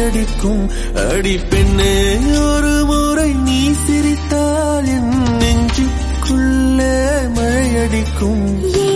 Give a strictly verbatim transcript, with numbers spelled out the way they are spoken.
மழையடிக்கும். அடி பெண்ணே ஒரு முறை நீ சிரித்தால் என் நெஞ்சுக்குள்ளே மழையடிக்கும்.